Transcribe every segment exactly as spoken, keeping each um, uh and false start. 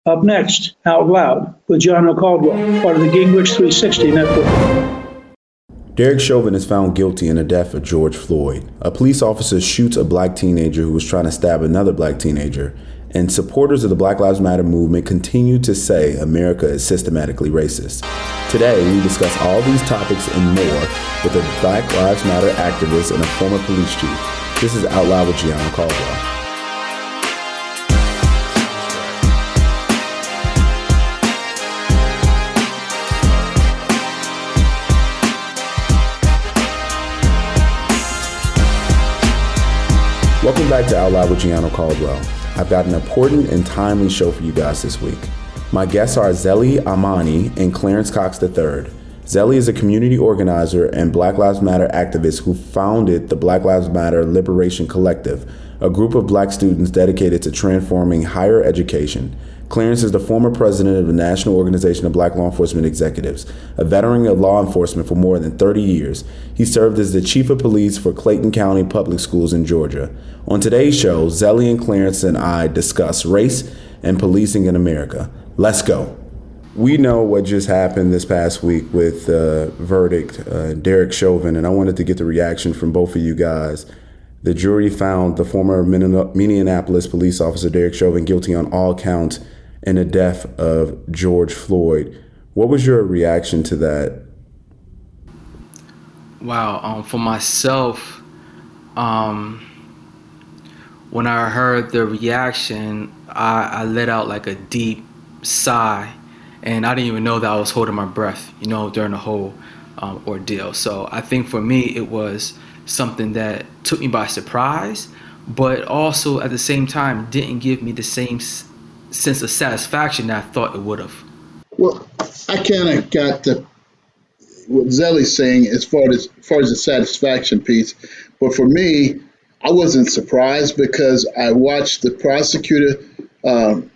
Up next, Out Loud with John Caldwell, part of the Gingrich three sixty Network. Derek Chauvin is found guilty in the death of George Floyd. A police officer shoots a black teenager who was trying to stab another black teenager, and supporters of the Black Lives Matter movement continue to say America is systematically racist. Today, we discuss all these topics and more with a Black Lives Matter activist and a former police chief. This is Out Loud with Gianna Caldwell. Welcome back to Out Loud with Gianna Caldwell. I've got an important and timely show for you guys this week. My guests are Zeli Amani and Clarence Cox the third. Zeli is a community organizer and Black Lives Matter activist who founded the Black Lives Matter Liberation Collective, a group of black students dedicated to transforming higher education. Clarence is the former president of the National Organization of Black Law Enforcement Executives, a veteran of law enforcement for more than thirty years. He served as the chief of police for Clayton County Public Schools in Georgia. On today's show, Zeli and Clarence and I discuss race and policing in America. Let's go. We know what just happened this past week with the uh, verdict, uh, Derek Chauvin, and I wanted to get the reaction from both of you guys. The jury found the former Minneapolis police officer Derek Chauvin guilty on all counts in the death of George Floyd. What was your reaction to that? Wow, um, for myself, um, when I heard the reaction, I, I let out like a deep sigh, and I didn't even know that I was holding my breath, you know, during the whole um, ordeal. So I think for me, it was something that took me by surprise, but also at the same time didn't give me the same s- sense of satisfaction that I thought it would have. Well, I kind of got the what Zeli's saying as far as, as far as the satisfaction piece, but for me, I wasn't surprised because I watched the prosecutor um,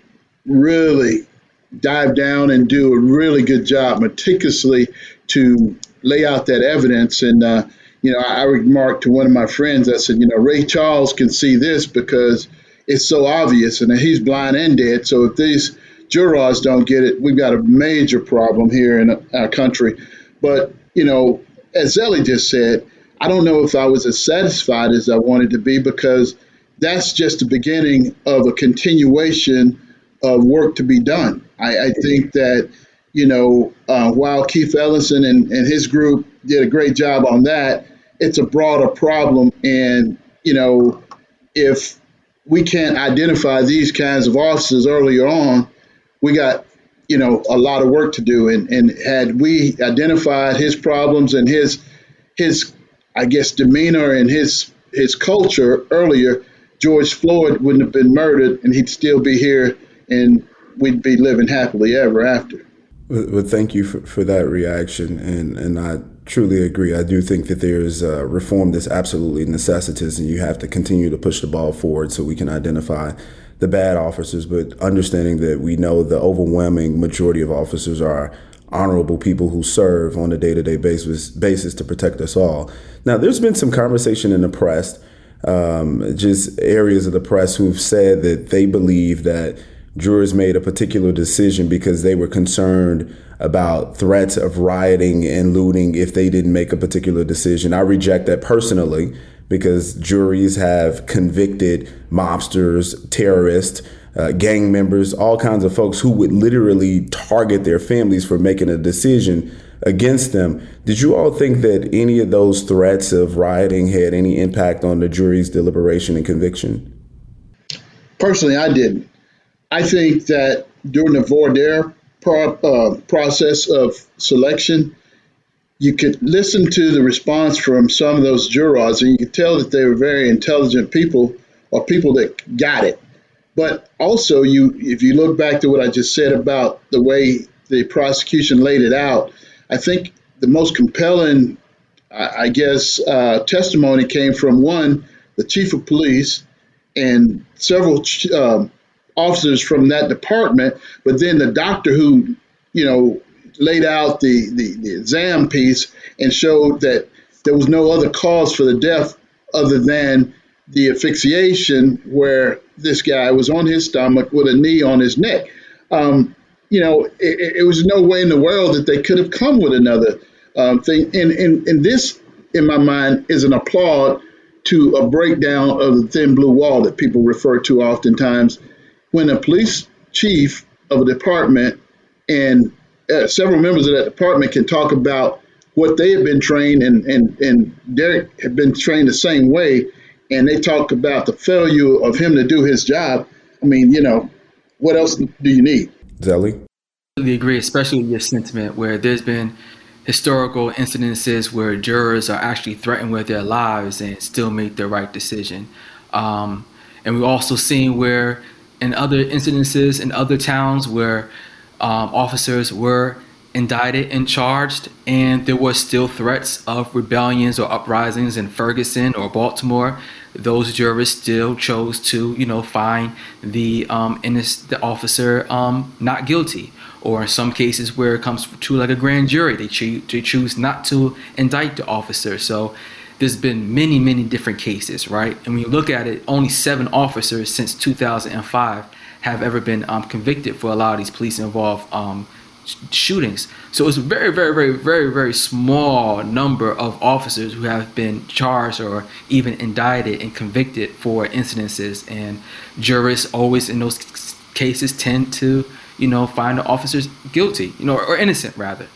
really dive down and do a really good job meticulously to lay out that evidence. And, uh, you know, I, I remarked to one of my friends, I said, you know, Ray Charles can see this because it's so obvious and he's blind and dead. So if these jurors don't get it, we've got a major problem here in our country. But, you know, as Zeli just said, I don't know if I was as satisfied as I wanted to be because that's just the beginning of a continuation of work to be done. I, I think that, you know, uh, while Keith Ellison and, and his group did a great job on that, it's a broader problem. And, you know, if we can't identify these kinds of officers earlier on, we got, you know, a lot of work to do. And, and had we identified his problems and his, his, I guess, demeanor and his, his culture earlier, George Floyd wouldn't have been murdered and he'd still be here and we'd be living happily ever after. Well, thank you for, for that reaction. And, and I truly agree. I do think that there's uh, reform that's absolutely necessitous, and you have to continue to push the ball forward so we can identify the bad officers, but understanding that we know the overwhelming majority of officers are honorable people who serve on a day-to-day basis, basis to protect us all. Now, there's been some conversation in the press, um, just areas of the press who've said that they believe that jurors made a particular decision because they were concerned about threats of rioting and looting if they didn't make a particular decision. I reject that personally because juries have convicted mobsters, terrorists, uh, gang members, all kinds of folks who would literally target their families for making a decision against them. Did you all think that any of those threats of rioting had any impact on the jury's deliberation and conviction? Personally, I didn't. I think that during the voir dire pro, uh, process of selection, you could listen to the response from some of those jurors, and you could tell that they were very intelligent people or people that got it. But also, you, if you look back to what I just said about the way the prosecution laid it out, I think the most compelling, I, I guess, uh, testimony came from one, the chief of police, and several ch- um, officers from that department, but then the doctor who, you know, laid out the, the, the exam piece and showed that there was no other cause for the death other than the asphyxiation where this guy was on his stomach with a knee on his neck. Um, you know, it, it was no way in the world that they could have come with another um, thing. And, and, and this, in my mind, is an applaud to a breakdown of the thin blue wall that people refer to oftentimes. When a police chief of a department and uh, several members of that department can talk about what they have been trained, and, and, and Derek had been trained the same way, and they talk about the failure of him to do his job. I mean, you know, what else do you need? Zelly? I completely agree, especially with your sentiment where there's been historical incidences where jurors are actually threatened with their lives and still make the right decision. Um, and we've also seen where in other incidences in other towns where um, officers were indicted and charged, and there were still threats of rebellions or uprisings in Ferguson or Baltimore, those jurors still chose to, you know, find the um, innocent, the officer um, not guilty. Or in some cases where it comes to like a grand jury, they, cho- they choose not to indict the officer. So there's been many, many different cases, right? And when you look at it, only seven officers since two thousand five have ever been um, convicted for a lot of these police-involved um, sh- shootings. So it's a very, very, very, very, very small number of officers who have been charged or even indicted and convicted for incidences. And jurists always in those c- cases tend to, you know, find the officers guilty, you know, or innocent rather.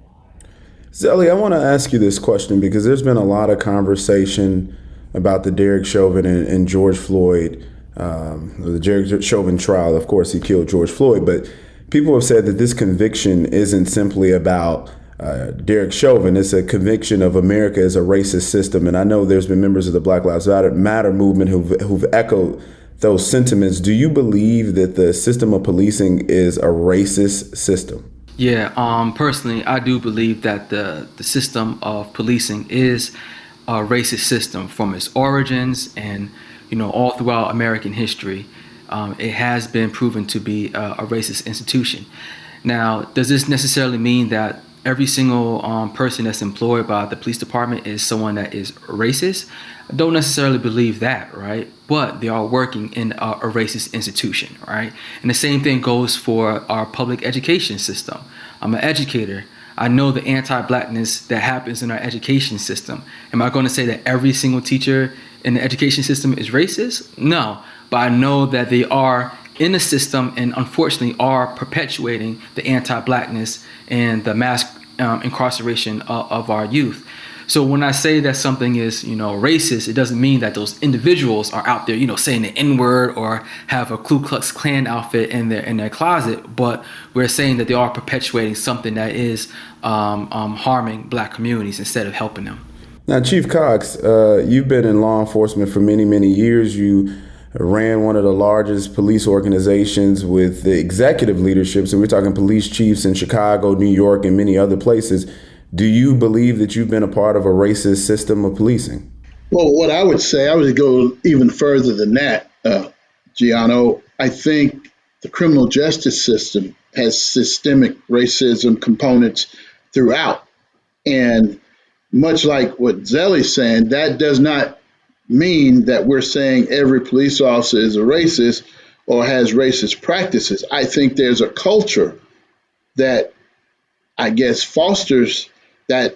Zelly, I want to ask you this question because there's been a lot of conversation about the Derek Chauvin and, and George Floyd, um, the Derek Chauvin trial. Of course, he killed George Floyd, but people have said that this conviction isn't simply about uh, Derek Chauvin. It's a conviction of America as a racist system. And I know there's been members of the Black Lives Matter movement who've, who've echoed those sentiments. Do you believe that the system of policing is a racist system? Yeah, um, personally, I do believe that the, the system of policing is a racist system from its origins and, you know, all throughout American history. Um, it has been proven to be a, a racist institution. Now, does this necessarily mean that every single um, person that's employed by the police department is someone that is racist? I don't necessarily believe that, right? But they are working in a, a racist institution, right? And the same thing goes for our public education system. I'm an educator. I know the anti-blackness that happens in our education system. Am I going to say that every single teacher in the education system is racist? No, but I know that they are in the system and unfortunately are perpetuating the anti-blackness and the mass um, incarceration of, of our youth. So when I say that something is, you know, racist, it doesn't mean that those individuals are out there, you know, saying the N-word or have a Ku Klux Klan outfit in their in their closet. But we're saying that they are perpetuating something that is um, um, harming black communities instead of helping them. Now, Chief Cox, uh, you've been in law enforcement for many, many years. You ran one of the largest police organizations with the executive leadership. So we're talking police chiefs in Chicago, New York, and many other places. Do you believe that you've been a part of a racist system of policing? Well, what I would say, I would go even further than that, uh, Gianno. I think the criminal justice system has systemic racism components throughout. And much like what Zelly's saying, that does not mean that we're saying every police officer is a racist or has racist practices. I think there's a culture that, I guess, fosters that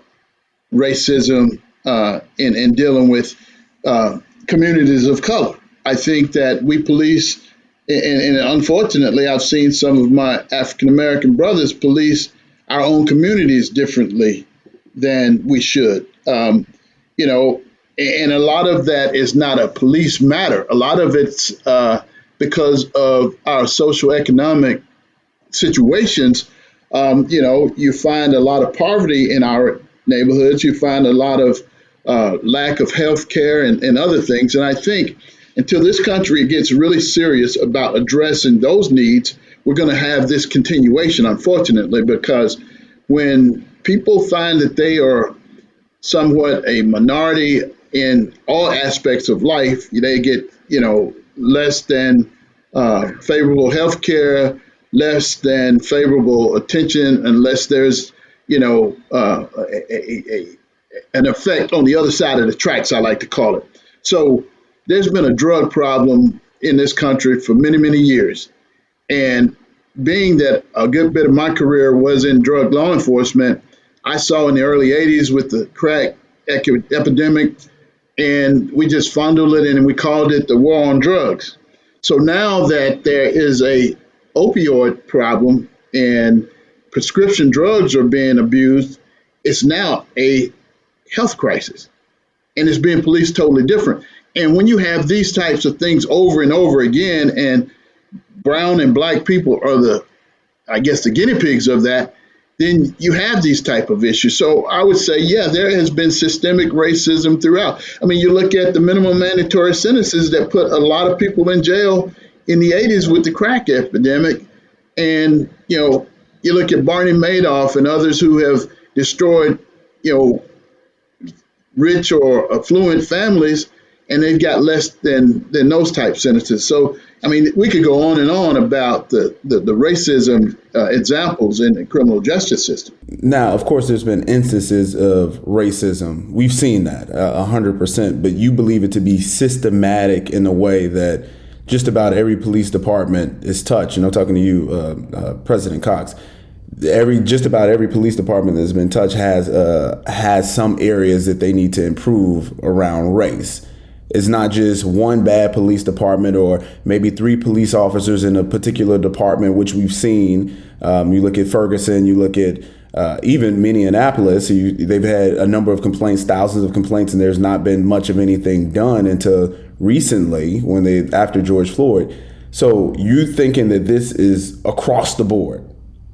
racism uh, in, in dealing with uh, communities of color. I think that we police, and, and unfortunately, I've seen some of my African-American brothers police our own communities differently than we should. Um, you know, and a lot of that is not a police matter. A lot of it's uh, because of our socioeconomic situations. Um, you know, you find a lot of poverty in our neighborhoods. You find a lot of uh, lack of health care and, and other things. And I think until this country gets really serious about addressing those needs, we're going to have this continuation, unfortunately, because when people find that they are somewhat a minority in all aspects of life, they get, you know, less than uh, favorable health care, less than favorable attention, unless there's, you know, uh, a, a, a, an effect on the other side of the tracks, I like to call it. So there's been a drug problem in this country for many, many years. And being that a good bit of my career was in drug law enforcement, I saw in the early eighties with the crack ec- epidemic, and we just fondled it and we called it the war on drugs. So now that there is a opioid problem and prescription drugs are being abused, it's now a health crisis, and it's being policed totally different. And when you have these types of things over and over again, and brown and black people are the, I guess, the guinea pigs of that, then you have these type of issues. So I would say, yeah, there has been systemic racism throughout. I mean, you look at the minimum mandatory sentences that put a lot of people in jail in the eighties with the crack epidemic. And, you know, you look at Barney Madoff and others who have destroyed, you know, rich or affluent families, and they've got less than, than those type sentences. So, I mean, we could go on and on about the, the, the racism uh, examples in the criminal justice system. Now, of course, there's been instances of racism. We've seen that uh, one hundred percent, but you believe it to be systematic in a way that just about every police department is touched. And I'm talking to you, uh, uh, President Cox. Every just about every police department that's been touched has uh, has some areas that they need to improve around race. It's not just one bad police department or maybe three police officers in a particular department, which we've seen. Um, you look at Ferguson, you look at uh, even Minneapolis. You, they've had a number of complaints, thousands of complaints, and there's not been much of anything done until recently when they after George Floyd. So you thinking that this is across the board?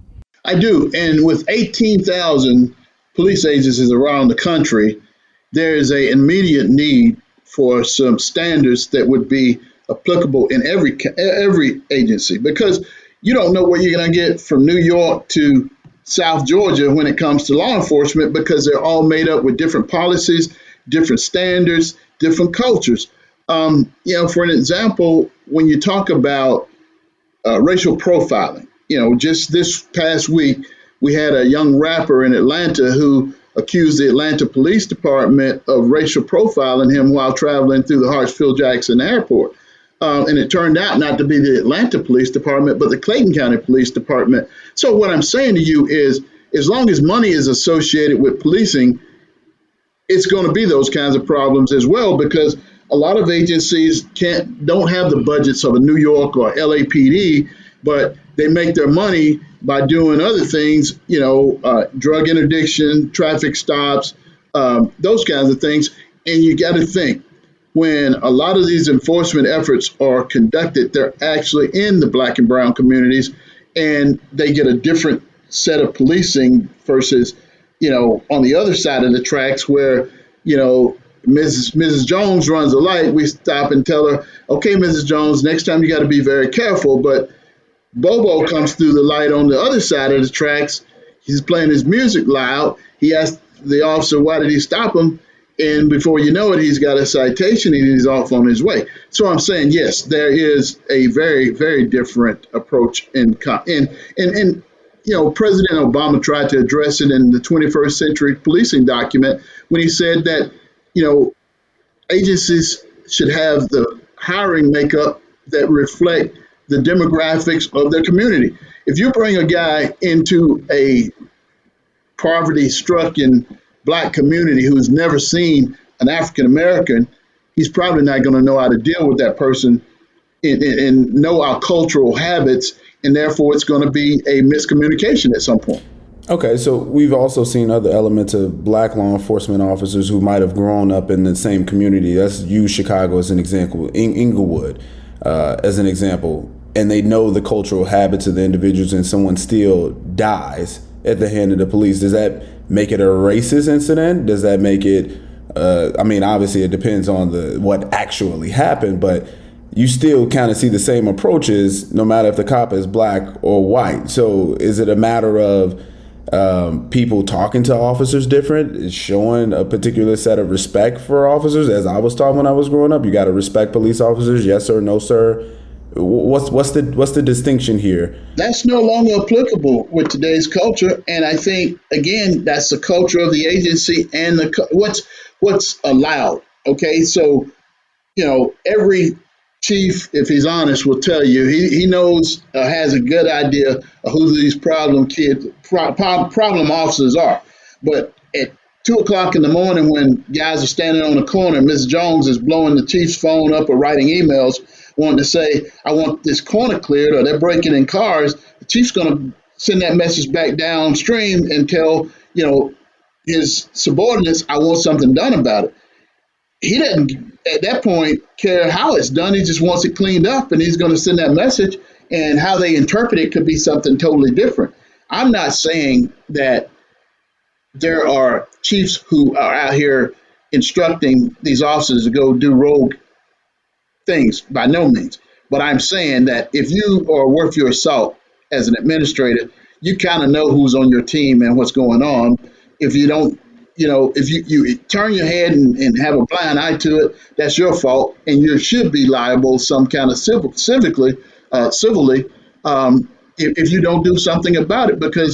I do. And with eighteen thousand police agencies around the country, there is an immediate need for some standards that would be applicable in every every agency, because you don't know what you're going to get from New York to South Georgia when it comes to law enforcement, because they're all made up with different policies, different standards, different cultures. Um, you know, for an example, when you talk about uh, racial profiling, you know, just this past week, we had a young rapper in Atlanta who accused the Atlanta Police Department of racial profiling him while traveling through the Hartsfield-Jackson Airport. Um, and it turned out not to be the Atlanta Police Department, but the Clayton County Police Department. So what I'm saying to you is, as long as money is associated with policing, it's going to be those kinds of problems as well, because a lot of agencies can't don't have the budgets of a New York or L A P D, but they make their money by doing other things, you know, uh, drug interdiction, traffic stops, um, those kinds of things. And you got to think, when a lot of these enforcement efforts are conducted, they're actually in the black and brown communities, and they get a different set of policing versus, you know, on the other side of the tracks where, you know, Missus Missus Jones runs a light, we stop and tell her, okay, Missus Jones, next time you got to be very careful. But Bobo comes through the light on the other side of the tracks. He's playing his music loud. He asks the officer, why did he stop him? And before you know it, he's got a citation and he's off on his way. So I'm saying, yes, there is a very, very different approach. In, and, and, and, you know, President Obama tried to address it in the twenty-first century policing document when he said that, you know, agencies should have the hiring makeup that reflect the demographics of their community. If you bring a guy into a poverty-stricken black community who's never seen an African American, he's probably not going to know how to deal with that person and, and, and know our cultural habits, and therefore it's going to be a miscommunication at some point. Okay, so we've also seen other elements of black law enforcement officers who might have grown up in the same community. Let's use Chicago as an example, in Inglewood uh, as an example. And they know the cultural habits of the individuals, and someone still dies at the hand of the police. Does that make it a racist incident? Does that make it, uh, I mean, obviously it depends on the what actually happened, but you still kind of see the same approaches no matter if the cop is black or white. So is it a matter of um, people talking to officers different, showing a particular set of respect for officers? As I was taught when I was growing up, you got to respect police officers. Yes, sir. No, sir. What's what's the what's the distinction here? That's no longer applicable with today's culture, and I think again that's the culture of the agency and the what's what's allowed. Okay, so you know every chief, if he's honest, will tell you he, he knows, uh, has a good idea of who these problem kids, pro, problem officers are. But at two o'clock in the morning, when guys are standing on the corner, Miss Jones is blowing the chief's phone up or writing emails, wanting to say, I want this corner cleared, or they're breaking in cars. The chief's going to send that message back downstream and tell, you know, his subordinates, I want something done about it. He doesn't, at that point, care how it's done. He just wants it cleaned up, and he's going to send that message, and how they interpret it could be something totally different. I'm not saying that there are chiefs who are out here instructing these officers to go do rogue things, by no means. But I'm saying that if you are worth your salt as an administrator, you kind of know who's on your team and what's going on. If you don't, you know, if you, you turn your head and, and have a blind eye to it, that's your fault, and you should be liable some kind of civil, civically, uh, civilly, um, if, if you don't do something about it, because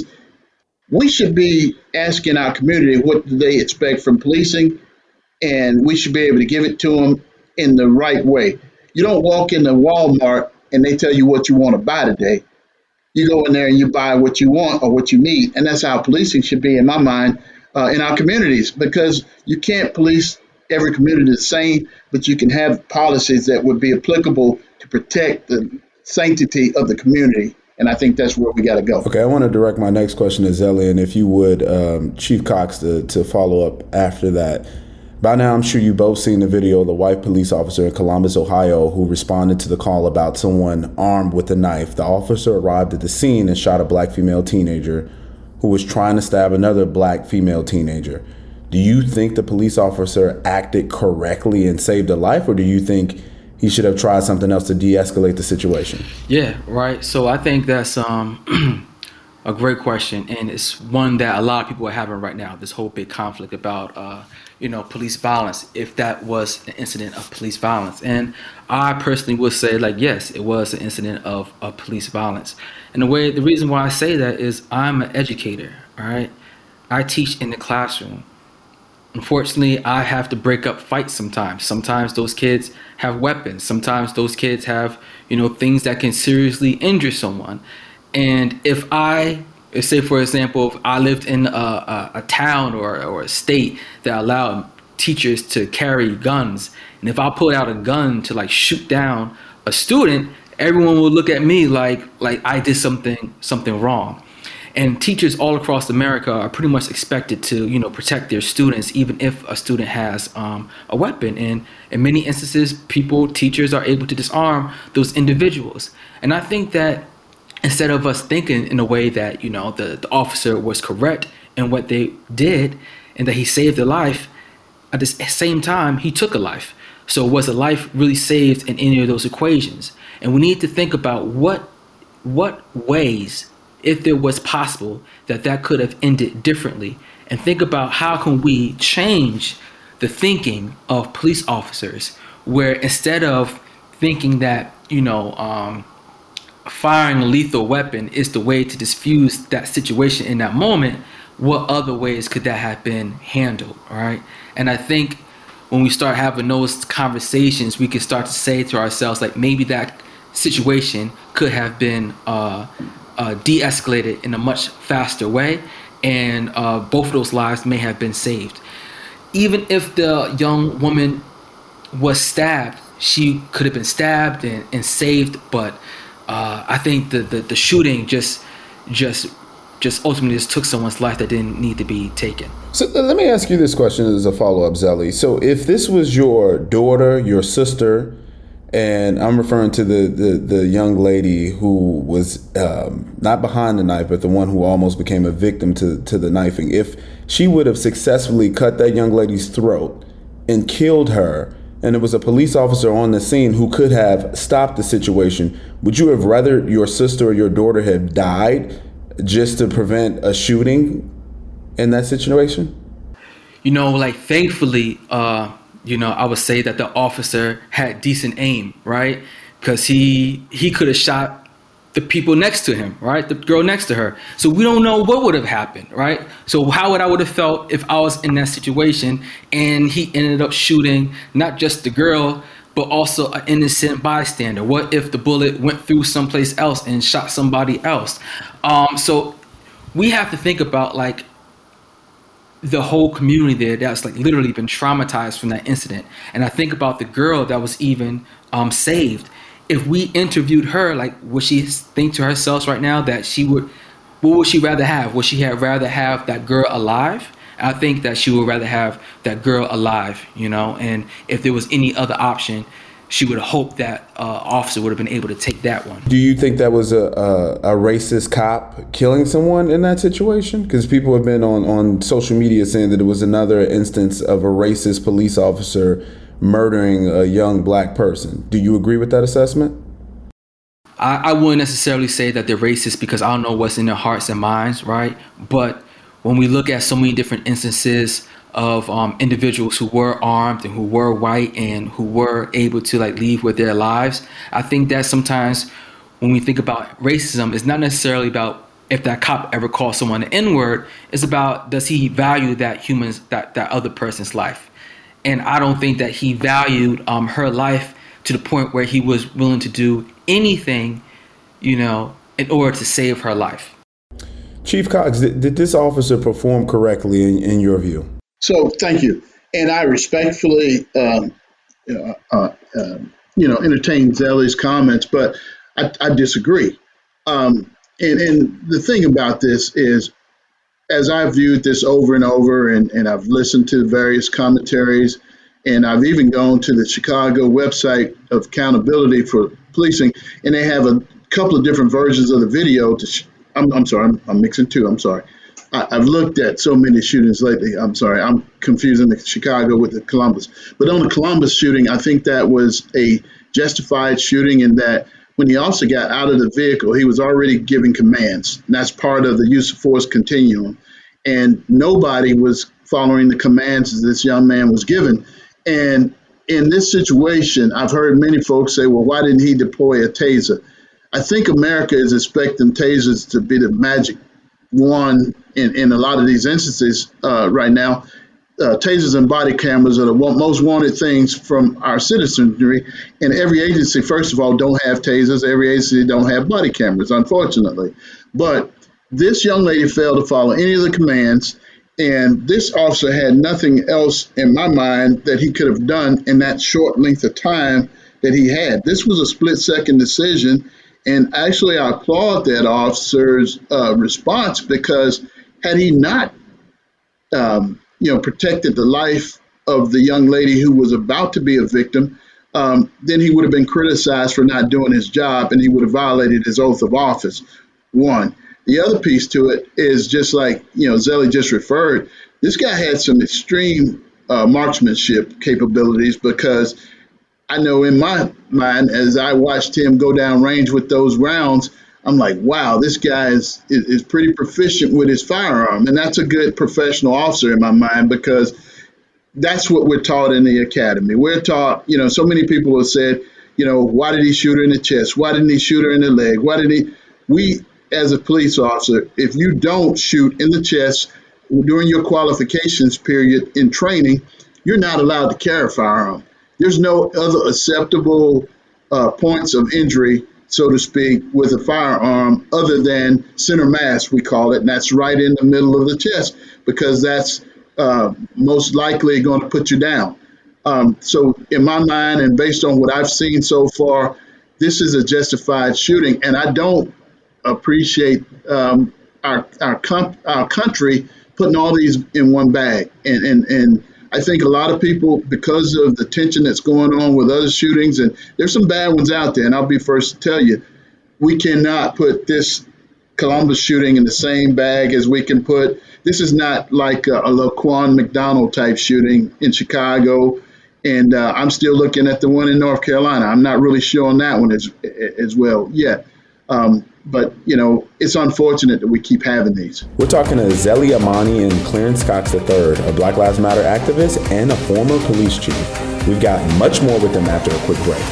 we should be asking our community what do they expect from policing, and we should be able to give it to them in the right way. You don't walk into Walmart and they tell you what you want to buy today. You go in there and you buy what you want or what you need. And that's how policing should be, in my mind, uh, in our communities, because you can't police every community the same, but you can have policies that would be applicable to protect the sanctity of the community. And I think that's where we got to go. Okay, I want to direct my next question to Zelly, and if you would, um, Chief Cox, to, to follow up after that. By now, I'm sure you both seen the video of the white police officer in Columbus, Ohio, who responded to the call about someone armed with a knife. The officer arrived at the scene and shot a black female teenager who was trying to stab another black female teenager. Do you think the police officer acted correctly and saved a life, or do you think he should have tried something else to de-escalate the situation? Yeah, right. So I think that's um, a great question, and it's one that a lot of people are having right now, this whole big conflict about uh, you know, police violence, if that was an incident of police violence. And I personally would say, like, yes, it was an incident of, of police violence. And the way, the reason why I say that is I'm an educator, all right? I teach in the classroom. Unfortunately, I have to break up fights sometimes. Sometimes those kids have weapons. Sometimes those kids have, you know, things that can seriously injure someone. And if I say, for example, if I lived in a, a, a town or, or a state that allowed teachers to carry guns, and if I pulled out a gun to like shoot down a student, everyone would look at me like like I did something something wrong. And teachers all across America are pretty much expected to, you know, protect their students, even if a student has um, a weapon. And in many instances, people, teachers are able to disarm those individuals. And I think that instead of us thinking in a way that, you know, the, the officer was correct in what they did and that he saved a life, at the same time, he took a life. So was a life really saved in any of those equations? And we need to think about what, what ways, if there was possible, that that could have ended differently, and think about how can we change the thinking of police officers, where instead of thinking that, you know, um, firing a lethal weapon is the way to diffuse that situation in that moment, what other ways could that have been handled, all right? And I think when we start having those conversations, we can start to say to ourselves, like, maybe that situation could have been uh, uh, de-escalated in a much faster way, and uh, both of those lives may have been saved. Even if the young woman was stabbed, she could have been stabbed and, and saved, but Uh, I think the, the, the shooting just just just ultimately just took someone's life that didn't need to be taken. So let me ask you this question as a follow-up, Zelly. So if this was your daughter, your sister, and I'm referring to the, the, the young lady who was um, not behind the knife, but the one who almost became a victim to, to the knifing, if she would have successfully cut that young lady's throat and killed her, and it was a police officer on the scene who could have stopped the situation, would you have rather your sister or your daughter have died just to prevent a shooting in that situation? You know, like, thankfully, uh, you know, I would say that the officer had decent aim, right? Because he he could have shot the people next to him, right? The girl next to her. So we don't know what would have happened, right? So how would I would have felt if I was in that situation and he ended up shooting not just the girl, but also an innocent bystander? What if the bullet went through someplace else and shot somebody else? Um, so we have to think about like the whole community there that's like literally been traumatized from that incident. And I think about the girl that was even um, saved. If we interviewed her, like, would she think to herself right now that she would, what would she rather have? Would she have rather have that girl alive? I think that she would rather have that girl alive, you know, and if there was any other option, she would hope that uh, officer would have been able to take that one. Do you think that was a, a, a racist cop killing someone in that situation? Because people have been on, on social media saying that it was another instance of a racist police officer murdering a young black person. Do you agree with that assessment? I, I wouldn't necessarily say that they're racist because I don't know what's in their hearts and minds, right? But when we look at so many different instances of um, individuals who were armed and who were white and who were able to like leave with their lives, I think that sometimes when we think about racism, it's not necessarily about if that cop ever calls someone an N-word. It's about, does he value that human's, that, that other person's life? And I don't think that he valued um, her life to the point where he was willing to do anything, you know, in order to save her life. Chief Cox, did, did this officer perform correctly in, in your view? So thank you. And I respectfully, um, uh, uh, uh, you know, entertain Zelly's comments, but I, I disagree. Um, and, and the thing about this is, as I've viewed this over and over, and, and I've listened to various commentaries, and I've even gone to the Chicago website of accountability for policing, and they have a couple of different versions of the video. To sh- I'm, I'm sorry, I'm, I'm mixing two. I'm sorry. I, I've looked at so many shootings lately. I'm sorry, I'm confusing the Chicago with the Columbus. But on the Columbus shooting, I think that was a justified shooting in that when the officer got out of the vehicle, he was already giving commands. And that's part of the use of force continuum. And nobody was following the commands that this young man was given. And in this situation, I've heard many folks say, well, why didn't he deploy a taser? I think America is expecting tasers to be the magic wand in, in a lot of these instances uh, right now. Uh, tasers and body cameras are the one, most wanted things from our citizenry. And every agency, first of all, don't have tasers. Every agency don't have body cameras, unfortunately. But this young lady failed to follow any of the commands. And this officer had nothing else in my mind that he could have done in that short length of time that he had. This was a split second decision. And actually, I applaud that officer's uh, response, because had he not, um, you know, protected the life of the young lady who was about to be a victim, um, then he would have been criticized for not doing his job, and he would have violated his oath of office. One. The other piece to it is, just like, you know, Zelly just referred, this guy had some extreme uh, marksmanship capabilities, because I know in my mind, as I watched him go down range with those rounds, I'm like, wow, this guy is, is, is pretty proficient with his firearm. And that's a good professional officer in my mind, because that's what we're taught in the academy. We're taught, you know, so many people have said, you know, why did he shoot her in the chest? Why didn't he shoot her in the leg? Why did he? We, as a police officer, if you don't shoot in the chest during your qualifications period in training, you're not allowed to carry a firearm. There's no other acceptable uh, points of injury, so to speak, with a firearm other than center mass, we call it, and that's right in the middle of the chest, because that's uh, most likely going to put you down. Um, so in my mind, and based on what I've seen so far, this is a justified shooting, and I don't appreciate um, our our, comp- our country putting all these in one bag. And, and, and I think a lot of people, because of the tension that's going on with other shootings, and there's some bad ones out there, and I'll be first to tell you, we cannot put this Columbus shooting in the same bag as we can put, this is not like a, a Laquan McDonald type shooting in Chicago. And uh, I'm still looking at the one in North Carolina. I'm not really sure on that one as, as well yet. Um, but, you know, it's unfortunate that we keep having these. We're talking to Zelly Amani and Clarence Cox the third, a Black Lives Matter activist and a former police chief. We've got much more with them after a quick break.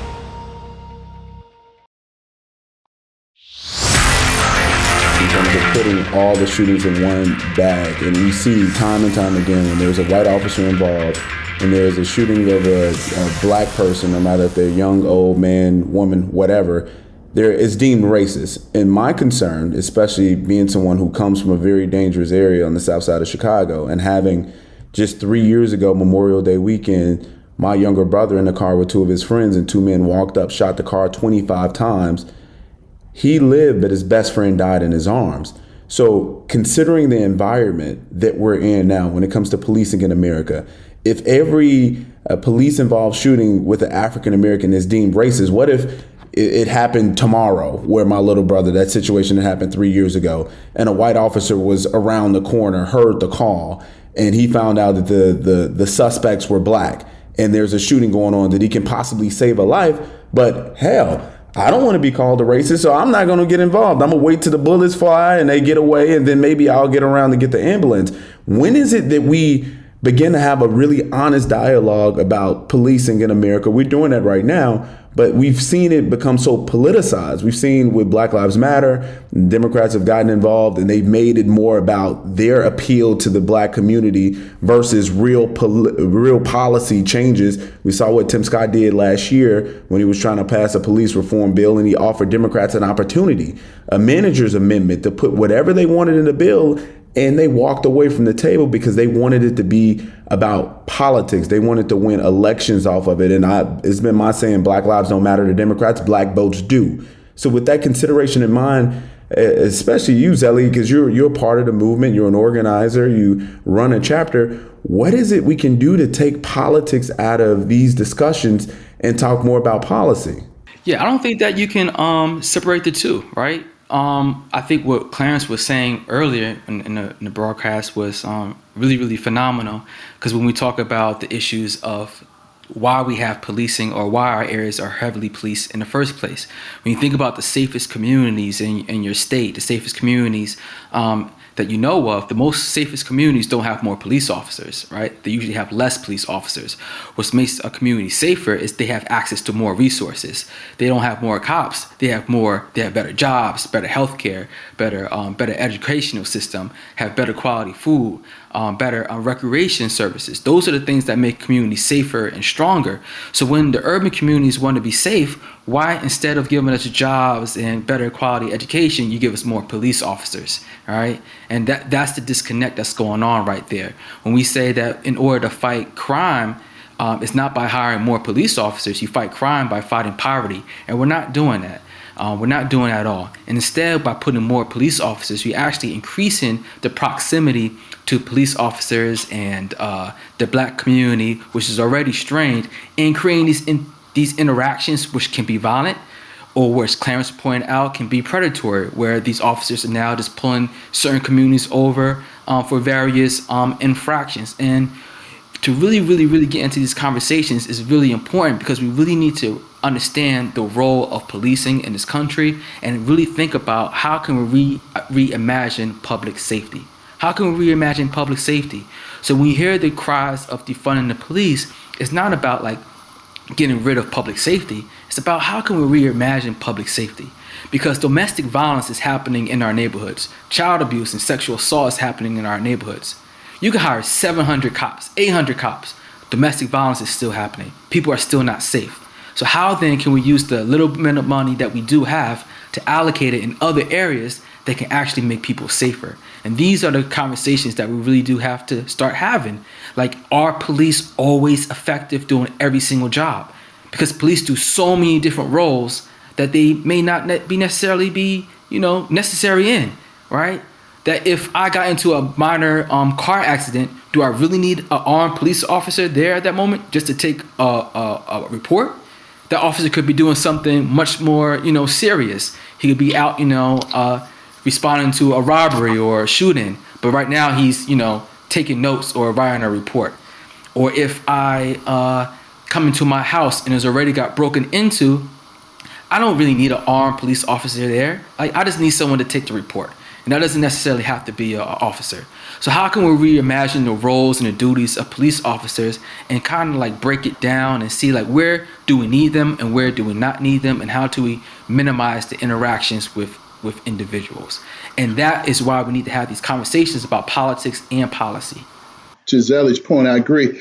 In terms of putting all the shootings in one bag, and we see time and time again when there's a white officer involved, when there is a shooting of a, a black person, no matter if they're young, old, man, woman, whatever, there is deemed racist. And my concern, especially being someone who comes from a very dangerous area on the south side of Chicago, and having just three years ago, Memorial Day weekend, my younger brother in the car with two of his friends, and two men walked up, shot the car twenty-five times. He lived, but his best friend died in his arms. So considering the environment that we're in now when it comes to policing in America, if every uh, police involved shooting with an African American is deemed racist, what if it, it happened tomorrow, where my little brother, that situation that happened three years ago, and a white officer was around the corner, heard the call, and he found out that the the, the suspects were black, and there's a shooting going on that he can possibly save a life, but hell, I don't want to be called a racist, so I'm not going to get involved. I'm going to wait till the bullets fly and they get away, and then maybe I'll get around to get the ambulance. When is it that we begin to have a really honest dialogue about policing in America? We're doing that right now, but we've seen it become so politicized. We've seen with Black Lives Matter, Democrats have gotten involved and they've made it more about their appeal to the black community versus real poli- real policy changes. We saw what Tim Scott did last year when he was trying to pass a police reform bill, and he offered Democrats an opportunity, a manager's amendment, to put whatever they wanted in the bill. And they walked away from the table because they wanted it to be about politics. They wanted to win elections off of it. And I, it's been my saying, Black lives don't matter to Democrats, black votes do. So with that consideration in mind, especially you, Zelly, because you're you're part of the movement, you're an organizer, you run a chapter. What is it we can do to take politics out of these discussions and talk more about policy? Yeah, I don't think that you can um, separate the two, right? Um, I think what Clarence was saying earlier in, in, the, in the broadcast was um, really, really phenomenal. Because when we talk about the issues of why we have policing, or why our areas are heavily policed in the first place, when you think about the safest communities in, in your state, the safest communities um, that you know of, the most safest communities don't have more police officers, right? They usually have less police officers. What makes a community safer is they have access to more resources. They don't have more cops. They have more. They have better jobs, better healthcare, better um, better educational system, have better quality food, um, better uh, recreation services. Those are the things that make communities safer and stronger. So when the urban communities want to be safe, why, instead of giving us jobs and better quality education, you give us more police officers, all right? And that that's the disconnect that's going on right there. When we say that in order to fight crime, um, it's not by hiring more police officers. You fight crime by fighting poverty, and we're not doing that. Uh, we're not doing that at all. And instead, by putting more police officers, we're actually increasing the proximity to police officers and uh, the black community, which is already strained, and creating these in these interactions which can be violent, or where, as Clarence pointed out, can be predatory, where these officers are now just pulling certain communities over um, for various um, infractions. And to really, really, really get into these conversations is really important, because we really need to understand the role of policing in this country and really think about how can we re- reimagine public safety. How can we reimagine public safety? So when you hear the cries of defunding the police, it's not about like getting rid of public safety. It's about how can we reimagine public safety? Because domestic violence is happening in our neighborhoods. Child abuse and sexual assault is happening in our neighborhoods. You can hire seven hundred cops, eight hundred cops. Domestic violence is still happening. People are still not safe. So how then can we use the little bit of money that we do have to allocate it in other areas that can actually make people safer? And these are the conversations that we really do have to start having. Like, are police always effective doing every single job? Because police do so many different roles that they may not ne- be necessarily be, you know, necessary in, right? That if I got into a minor um, car accident, do I really need an armed police officer there at that moment just to take a, a, a report? That officer could be doing something much more, you know, serious. He could be out, you know, uh, responding to a robbery or a shooting. But right now he's, you know, taking notes or writing a report. Or if I uh, come into my house and it's already got broken into, I don't really need an armed police officer there. Like, I just need someone to take the report. And that doesn't necessarily have to be an officer. So how can we reimagine the roles and the duties of police officers and kind of like break it down and see like where do we need them and where do we not need them, and how do we minimize the interactions with, with individuals? And that is why we need to have these conversations about politics and policy. To Zelly's point, I agree.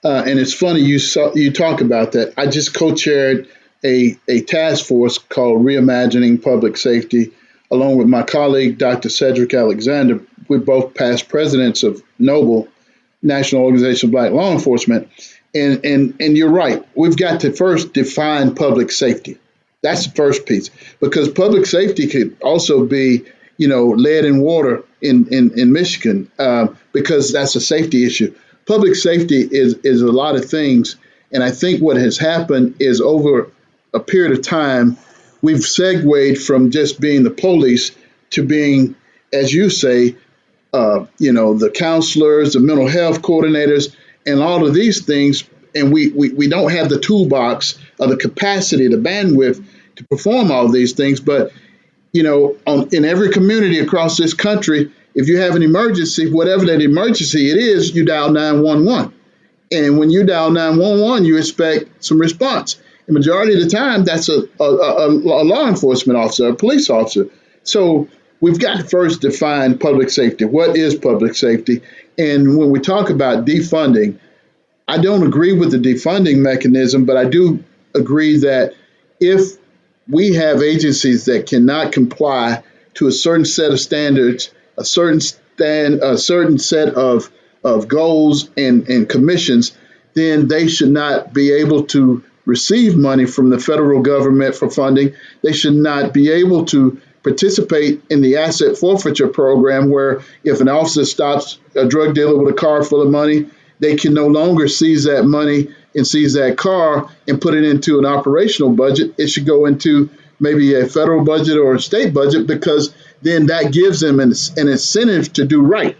Uh, and it's funny you saw you talk about that. I just co-chaired a a task force called Reimagining Public Safety, along with my colleague Doctor Cedric Alexander. We're both past presidents of NOBLE, National Organization of Black Law Enforcement. And, and, and you're right. We've got to first define public safety. That's the first piece, because public safety could also be, you know, lead and water in, in, in Michigan, uh, because that's a safety issue. Public safety is, is a lot of things. And I think what has happened is over a period of time, we've segued from just being the police to being, as you say, uh, you know, the counselors, the mental health coordinators, and all of these things. And we, we, we don't have the toolbox or the capacity, the bandwidth to perform all these things. But, you know, on, in every community across this country, if you have an emergency, whatever that emergency it is, you dial nine one one. And when you dial nine one one, you expect some response. The majority of the time, that's a, a, a, a law enforcement officer, a police officer. So we've got to first define public safety. What is public safety? And when we talk about defunding, I don't agree with the defunding mechanism, but I do agree that if we have agencies that cannot comply to a certain set of standards, a certain stand, a certain set of, of goals and, and commissions, then they should not be able to receive money from the federal government for funding. They should not be able to participate in the asset forfeiture program, where if an officer stops a drug dealer with a car full of money, they can no longer seize that money and seize that car and put it into an operational budget. It should go into maybe a federal budget or a state budget, because then that gives them an, an incentive to do right.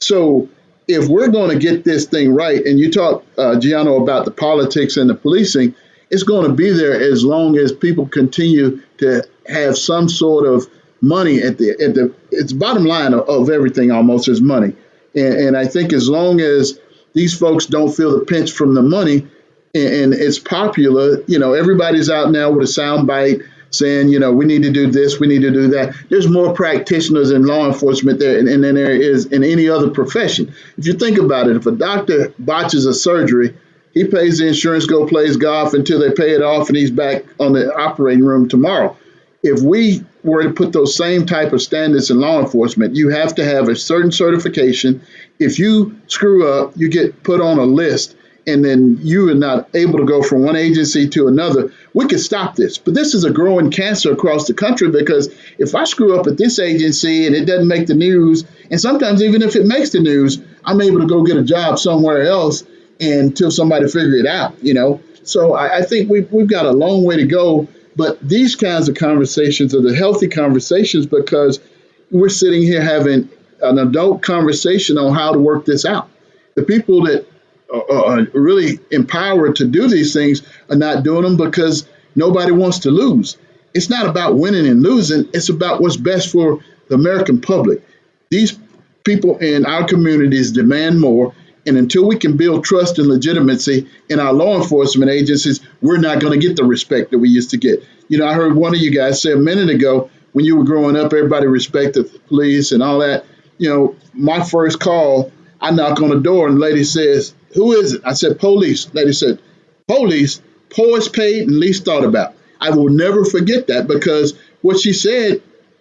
So if we're going to get this thing right, and you talk, uh, Gianno, about the politics and the policing, it's going to be there as long as people continue to have some sort of money at the at the it's bottom line of, of everything almost is money. And, and I think as long as these folks don't feel the pinch from the money, and, and it's popular, you know, everybody's out now with a soundbite saying, you know, we need to do this, we need to do that. There's more practitioners in law enforcement there than there is in any other profession. If you think about it, if a doctor botches a surgery, he pays the insurance, go plays golf until they pay it off, and he's back on the operating room tomorrow. If we were to put those same type of standards in law enforcement, you have to have a certain certification. If you screw up, you get put on a list, and then you are not able to go from one agency to another. We could stop this. But this is a growing cancer across the country, because if I screw up at this agency and it doesn't make the news, and sometimes even if it makes the news, I'm able to go get a job somewhere else until somebody figure it out, you know. So I, I think we've, we've got a long way to go. But these kinds of conversations are the healthy conversations, because we're sitting here having an adult conversation on how to work this out. The people that are really empowered to do these things are not doing them because nobody wants to lose. It's not about winning and losing. It's about what's best for the American public. These people in our communities demand more. And until we can build trust and legitimacy in our law enforcement agencies, we're not going to get the respect that we used to get. You know, I heard one of you guys say a minute ago, when you were growing up, everybody respected the police and all that. You know, my first call, I knock on the door and the lady says, "Who is it?" I said, "Police." Lady said, "Police, poorest paid and least thought about." I will never forget that, because what she said,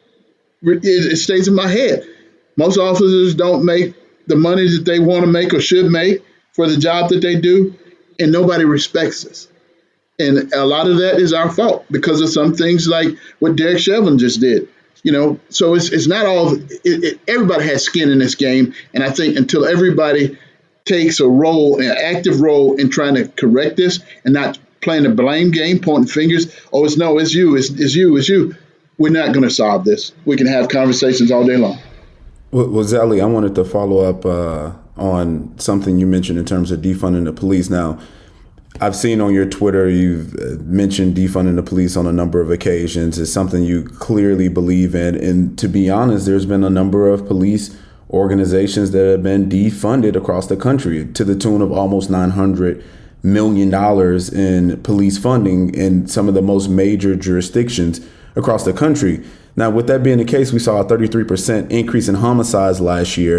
it, it stays in my head. Most officers don't make the money that they want to make or should make for the job that they do, and nobody respects us. And a lot of that is our fault because of some things like what Derek Chauvin just did. You know, so it's it's not all, it, it, everybody has skin in this game. And I think until everybody takes a role, an active role in trying to correct this and not playing a blame game, pointing fingers, oh, it's no, it's you, it's, it's you, it's you, we're not going to solve this. We can have conversations all day long. Well, well Zali, I wanted to follow up uh, on something you mentioned in terms of defunding the police. Now, I've seen on your Twitter, you've mentioned defunding the police on a number of occasions. It's something you clearly believe in. And to be honest, there's been a number of police organizations that have been defunded across the country to the tune of almost nine hundred million dollars in police funding in some of the most major jurisdictions across the country. Now, with that being the case, we saw a thirty-three percent increase in homicides last year.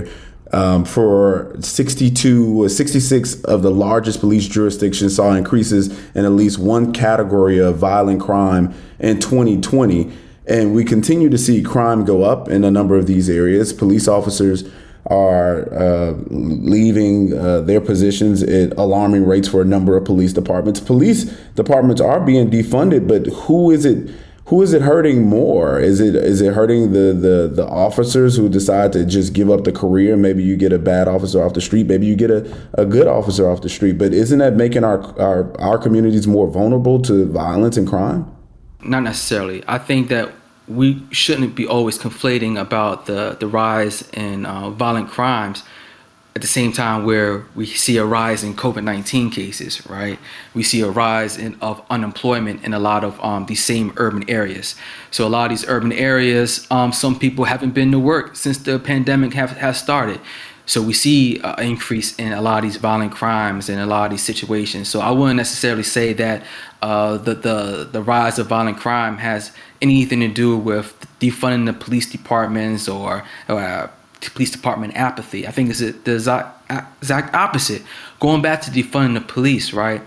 Um, for sixty-two, sixty-six of the largest police jurisdictions saw increases in at least one category of violent crime in twenty twenty. And we continue to see crime go up in a number of these areas. Police officers are uh, leaving uh, their positions at alarming rates for a number of police departments. Police departments are being defunded, but who is it? Who is it hurting more? Is it is it hurting the the the officers who decide to just give up the career? Maybe you get a bad officer off the street. Maybe you get a, a good officer off the street. But isn't that making our, our our communities more vulnerable to violence and crime? Not necessarily. I think that we shouldn't be always conflating about the, the rise in uh, violent crimes at the same time where we see a rise in COVID nineteen cases, right? We see a rise in of unemployment in a lot of um, these same urban areas. So a lot of these urban areas, um, some people haven't been to work since the pandemic have, has started. So we see an increase in a lot of these violent crimes and a lot of these situations. So I wouldn't necessarily say that uh, the, the, the rise of violent crime has anything to do with defunding the police departments or, or uh, police department apathy. I think it's the exact, exact opposite. Going back to defunding the police, right?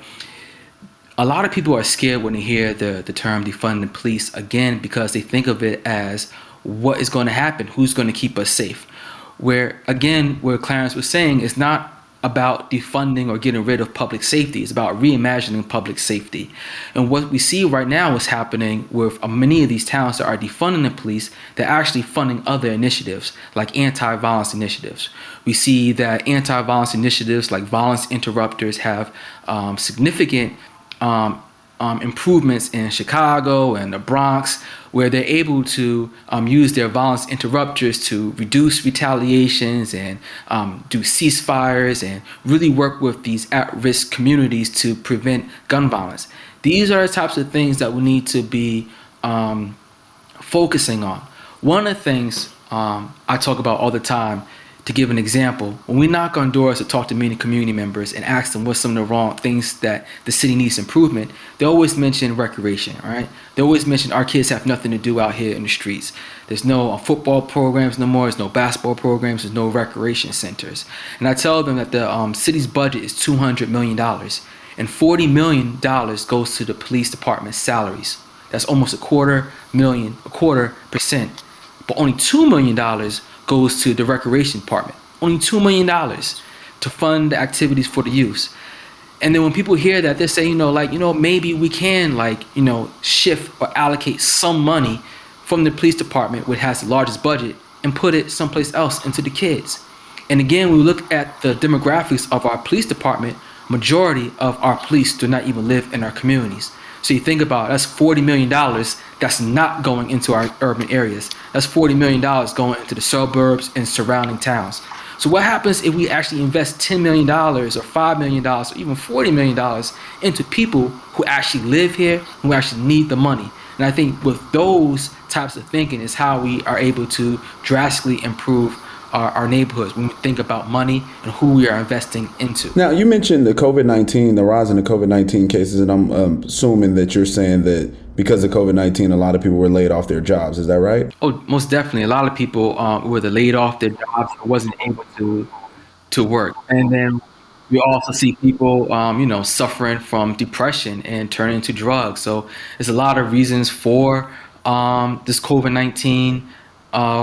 A lot of people are scared when they hear the, the term defunding the police, again, because they think of it as what is going to happen, who's going to keep us safe. Where, again, where Clarence was saying, it's not about defunding or getting rid of public safety. It's about reimagining public safety. And what we see right now is happening with uh, many of these towns that are defunding the police, they're actually funding other initiatives like anti-violence initiatives. We see that anti-violence initiatives like violence interrupters have um, significant um, um, improvements in Chicago and the Bronx, where they're able to um, use their violence interrupters to reduce retaliations and um, do ceasefires and really work with these at-risk communities to prevent gun violence. These are the types of things that we need to be um, focusing on. One of the things um, I talk about all the time, to give an example, when we knock on doors to talk to many community members and ask them what's some of the wrong things that the city needs improvement, they always mention recreation, right? They always mention our kids have nothing to do out here in the streets. There's no uh, football programs no more, there's no basketball programs, there's no recreation centers. And I tell them that the um, city's budget is two hundred million dollars and forty million dollars goes to the police department's salaries. That's almost a quarter million, a quarter percent. But only two million dollars goes to the recreation department. Only two million dollars to fund the activities for the youth. And then when people hear that, they say, you know, like, you know, maybe we can, like, you know, shift or allocate some money from the police department, which has the largest budget, and put it someplace else into the kids. And again, when we look at the demographics of our police department, majority of our police do not even live in our communities. So you think about it, that's forty million dollars that's not going into our urban areas. That's forty million dollars going into the suburbs and surrounding towns. So what happens if we actually invest ten million dollars or five million dollars or even forty million dollars into people who actually live here, who actually need the money? And I think with those types of thinking is how we are able to drastically improve Our, our neighborhoods when we think about money and who we are investing into. Now, you mentioned the COVID nineteen, the rise in the COVID nineteen cases, and I'm um, assuming that you're saying that because of COVID nineteen, a lot of people were laid off their jobs. Is that right? Oh, most definitely. A lot of people um, were laid off their jobs and wasn't able to to work. And then we also see people, um, you know, suffering from depression and turning to drugs. So there's a lot of reasons for um, this COVID nineteen uh,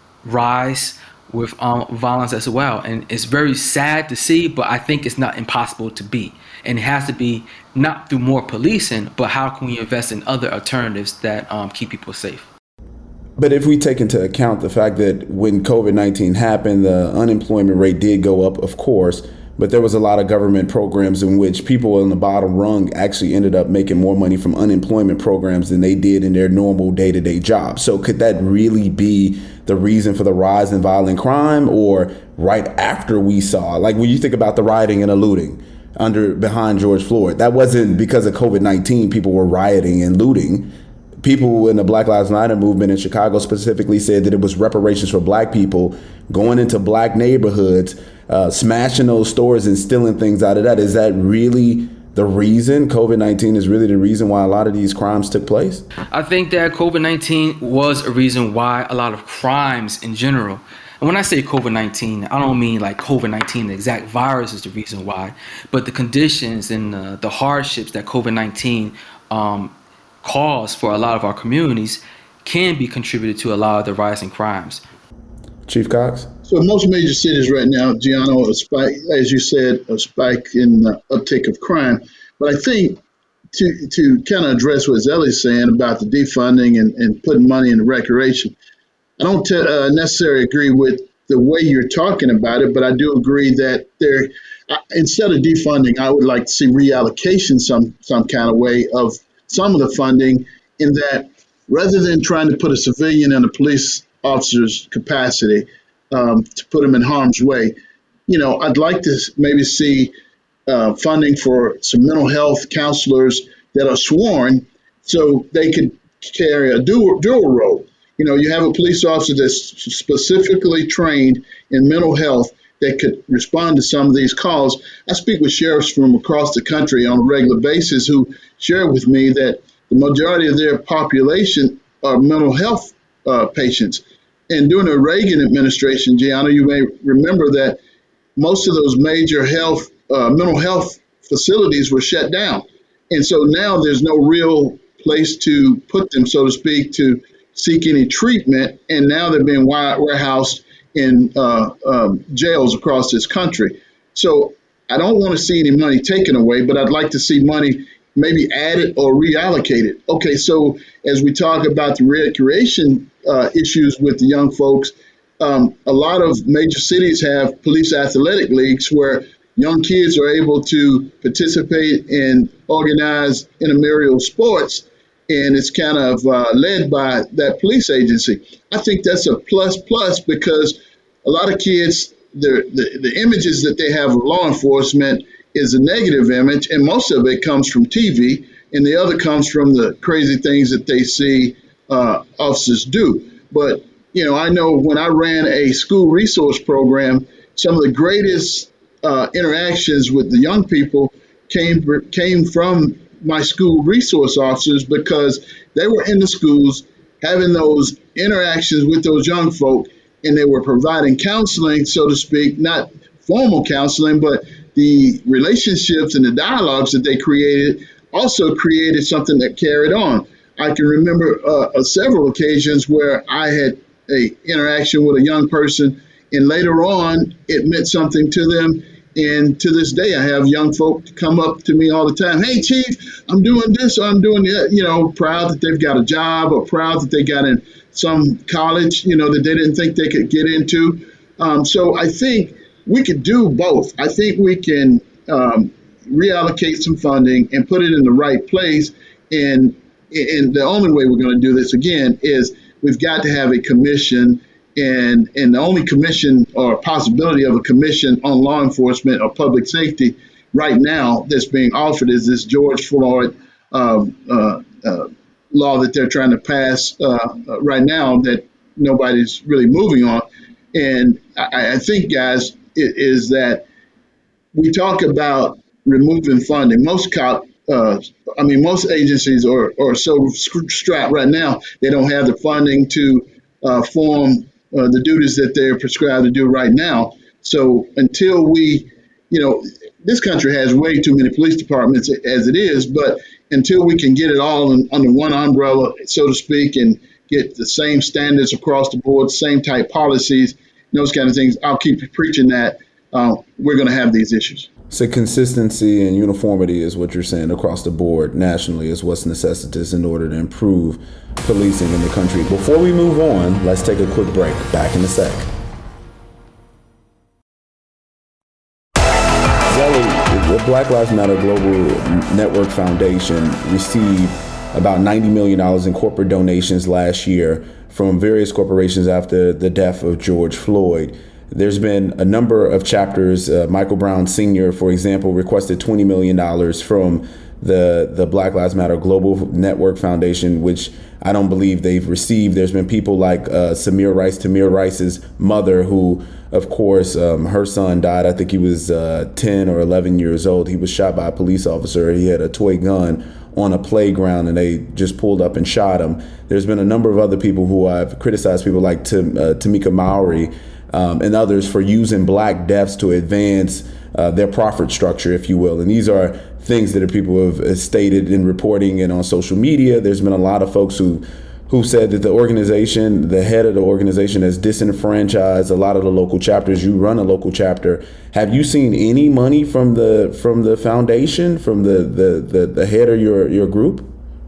rise with um, violence as well. And it's very sad to see, but I think it's not impossible to be. And it has to be not through more policing, but how can we invest in other alternatives that um, keep people safe? But if we take into account the fact that when COVID nineteen happened, the unemployment rate did go up, of course, but there was a lot of government programs in which people in the bottom rung actually ended up making more money from unemployment programs than they did in their normal day-to-day jobs. So could that really be the reason for the rise in violent crime? Or right after we saw, like when you think about the rioting and the looting under behind George Floyd, that wasn't because of COVID nineteen, people were rioting and looting. People in the Black Lives Matter movement in Chicago specifically said that it was reparations for black people going into black neighborhoods, uh, smashing those stores and stealing things out of that. Is that really the reason COVID nineteen is really the reason why a lot of these crimes took place? I think that COVID nineteen was a reason why a lot of crimes in general. And when I say COVID nineteen, I don't mean like COVID nineteen, the exact virus is the reason why, but the conditions and uh, the hardships that COVID nineteen um, caused for a lot of our communities can be contributed to a lot of the rising crimes. Chief Cox? So most major cities right now, Gianno, a spike, as you said, a spike in the uptick of crime. But I think to to kind of address what Zelly's saying about the defunding and, and putting money into recreation, I don't t- uh, necessarily agree with the way you're talking about it, but I do agree that there, uh, instead of defunding, I would like to see reallocation some some kind of way of some of the funding, in that rather than trying to put a civilian in a police officer's capacity um, to put them in harm's way, you know, I'd like to maybe see uh, funding for some mental health counselors that are sworn so they could carry a dual, dual role. You know, you have a police officer that's specifically trained in mental health that could respond to some of these calls. I speak with sheriffs from across the country on a regular basis who share with me that the majority of their population are mental health uh, patients. And during the Reagan administration, Gianna, you may remember that most of those major health, uh, mental health facilities were shut down. And so now there's no real place to put them, so to speak, to seek any treatment. And now they're being warehoused in uh, um, jails across this country. So I don't want to see any money taken away, but I'd like to see money maybe added or reallocated. Okay, so as we talk about the recreation uh, issues with the young folks, um, a lot of major cities have police athletic leagues where young kids are able to participate in organized intramural sports, and it's kind of uh, led by that police agency. I think that's a plus plus because a lot of kids, the, the, the images that they have of law enforcement is a negative image, and most of it comes from T V, and the other comes from the crazy things that they see uh, officers do. But, you know, I know when I ran a school resource program, some of the greatest uh, interactions with the young people came came from my school resource officers, because they were in the schools having those interactions with those young folk, and they were providing counseling, so to speak, not formal counseling, but the relationships and the dialogues that they created also created something that carried on. I can remember uh, several occasions where I had a interaction with a young person, and later on it meant something to them. And to this day, I have young folk come up to me all the time. Hey, Chief, I'm doing this, or I'm doing that, you know, proud that they've got a job, or proud that they got in some college, you know, that they didn't think they could get into. Um, so I think we could do both. I think we can um, reallocate some funding and put it in the right place. And, and the only way we're going to do this, again, is we've got to have a commission. And, and the only commission or possibility of a commission on law enforcement or public safety right now that's being offered is this George Floyd um, uh, uh, law that they're trying to pass uh, right now that nobody's really moving on. And I, I think, guys, it is that we talk about removing funding. Most cop, uh, I mean, most agencies are, are so strapped right now, they don't have the funding to uh, form uh, the duties that they're prescribed to do right now. So until we, you know, this country has way too many police departments as it is, but until we can get it all in, under one umbrella, so to speak, and get the same standards across the board, same type policies, those kind of things, I'll keep preaching that uh, we're going to have these issues. So consistency and uniformity is what you're saying across the board nationally is what's necessitous in order to improve policing in the country. Before we move on, let's take a quick break. Back in a sec. Zelly, the Black Lives Matter Global Network Foundation received about ninety million dollars in corporate donations last year from various corporations after the death of George Floyd. There's been a number of chapters. Uh, Michael Brown Senior, for example, requested twenty million dollars from the the Black Lives Matter Global Network Foundation, which I don't believe they've received. There's been people like uh, Samir Rice, Tamir Rice's mother, who, of course, um, her son died. I think he was uh, ten or eleven years old. He was shot by a police officer. He had a toy gun on a playground, and they just pulled up and shot him. There's been a number of other people who I've criticized, people like Tim, uh, Tamika Mowry um, and others, for using black deaths to advance uh, their profit structure, if you will. And these are things that people have stated in reporting and on social media. There's been a lot of folks who who said that the organization, the head of the organization, has disenfranchised a lot of the local chapters. You run a local chapter. Have you seen any money from the from the foundation, from the the the, the head of your your group?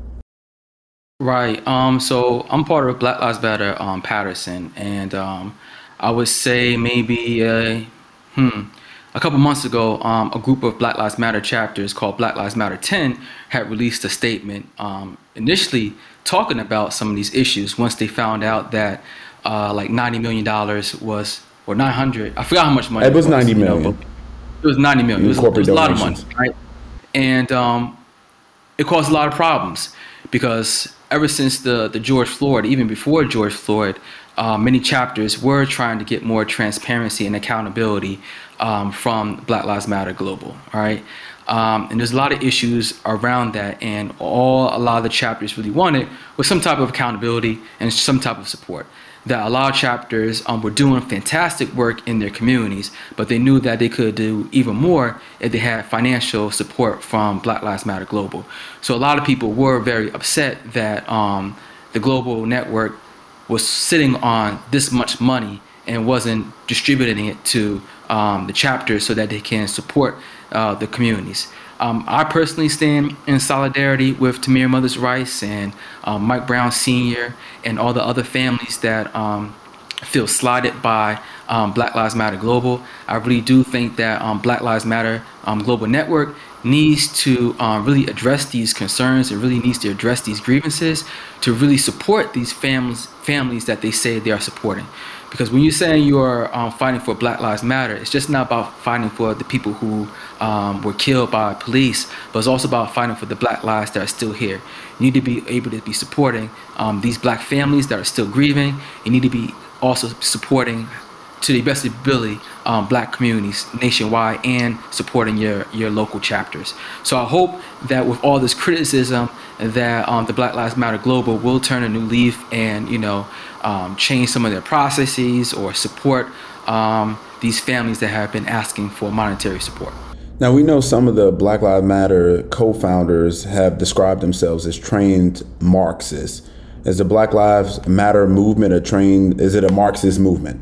Right. Um. So I'm part of Black Lives Matter um, Patterson, and um, I would say maybe uh, hmm. A couple months ago, um, a group of Black Lives Matter chapters called Black Lives Matter ten had released a statement, um, initially talking about some of these issues once they found out that uh, like ninety million dollars was, or nine hundred, I forgot how much money it was. It was ninety you million. know, it was ninety million. It was, it was a lot of money, right? And um, it caused a lot of problems because ever since the, the George Floyd, even before George Floyd, uh, many chapters were trying to get more transparency and accountability um, from Black Lives Matter Global, all right? Um, and there's a lot of issues around that, and all a lot of the chapters really wanted was some type of accountability and some type of support. That a lot of chapters um, were doing fantastic work in their communities, but they knew that they could do even more if they had financial support from Black Lives Matter Global. So a lot of people were very upset that um, the global network was sitting on this much money and wasn't distributing it to um, the chapters so that they can support uh, the communities. Um, I personally stand in solidarity with Tamir Mothers Rice and um, Mike Brown Senior and all the other families that um, feel slighted by um, Black Lives Matter Global. I really do think that um, Black Lives Matter um, Global Network needs to um, really address these concerns. It really needs to address these grievances to really support these families, families that they say they are supporting. Because when you're saying you're um, fighting for Black Lives Matter, it's just not about fighting for the people who um, were killed by police, but it's also about fighting for the Black lives that are still here. You need to be able to be supporting um, these Black families that are still grieving. You need to be also supporting, to the best of your ability, um, Black communities nationwide and supporting your, your local chapters. So I hope that with all this criticism that um, the Black Lives Matter Global will turn a new leaf and, you know, um, change some of their processes or support um, these families that have been asking for monetary support. Now, we know some of the Black Lives Matter co-founders have described themselves as trained Marxists. Is the Black Lives Matter movement a trained, is it a Marxist movement?